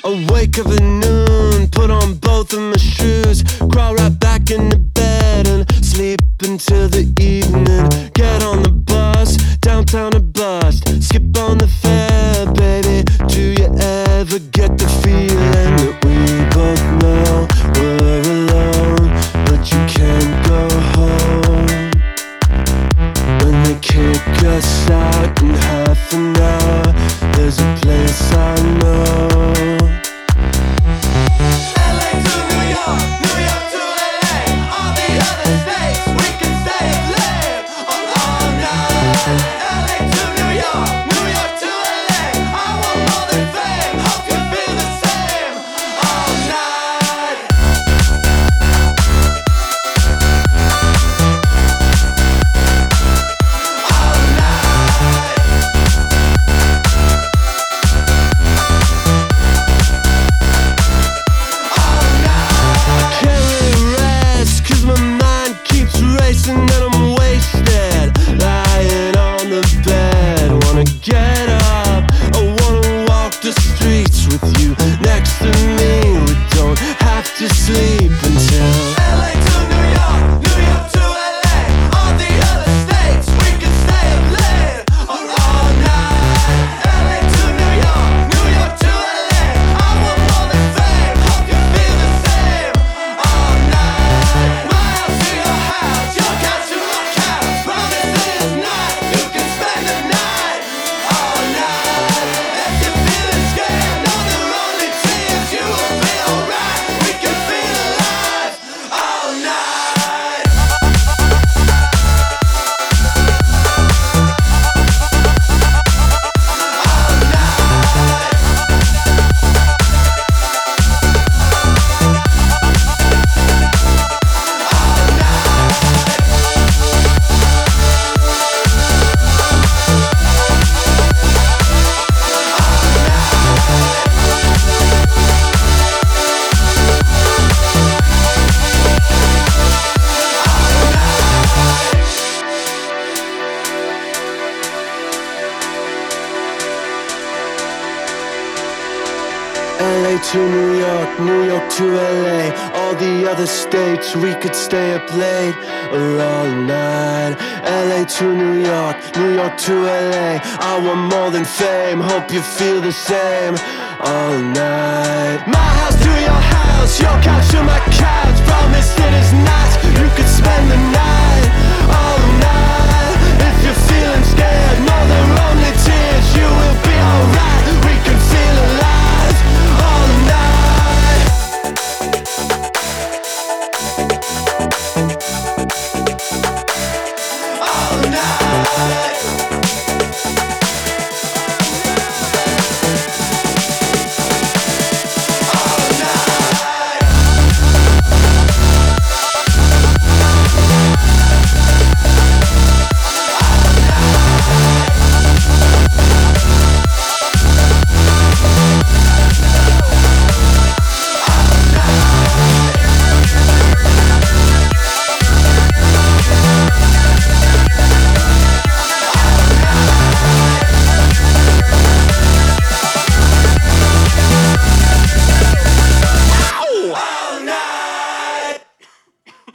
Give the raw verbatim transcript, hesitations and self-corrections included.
Awake of a noon, put on both of my shoes, crawl right back into bed and sleep until the evening. Get on the bus, downtown to bust, skip on the fare, baby. Do you ever get the feeling that we both know we're alone, but you can't go home? When they kick us out in half an hour, there's a place I know. And I'm wasted, lying on the bed. Wanna get up, I wanna walk the streets with you next to me. We don't have to sleep until L A to New York, New York to L A. All the other states, we can stay up late or all night. L A to New York, New York to L A. I want more than fame, hope you feel the same. All night, my house to your house, your couch to my couch. Promise this night, you can spend the night. All night, if you're feeling scared, know there are only tears. You will be alright, we can feel alive. All night. L A to New York, New York to L A. All the other states, we could stay up late or all night. L A to New York, New York to L A. I want more than fame, hope you feel the same. All night. My house to your house, your couch to my couch. Promise it is nice, you could spend the night. All night. If you're feeling scared, know there are only tears. You will be alright.